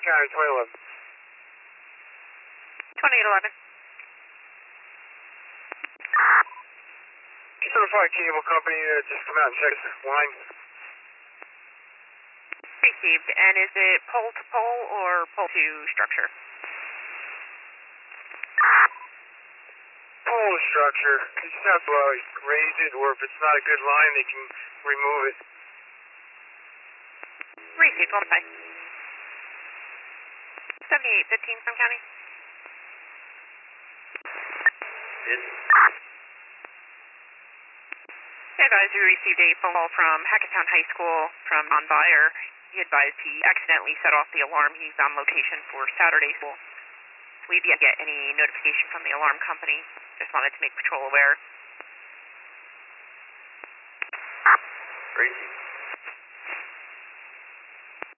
County, 2011. 2811. Certified cable company just come out and check the line. Received. And is it pole to pole or pole to structure? Pole structure. You just have to raise it, or if it's not a good line, they can remove it. Received. Hold by. 7815 from County. I advise we received a phone call from Hackettstown High School from Ron Byer. He advised he accidentally set off the alarm. He's on location for Saturday school. We didn't get any notification from the alarm company. Just wanted to make patrol aware. Gracie.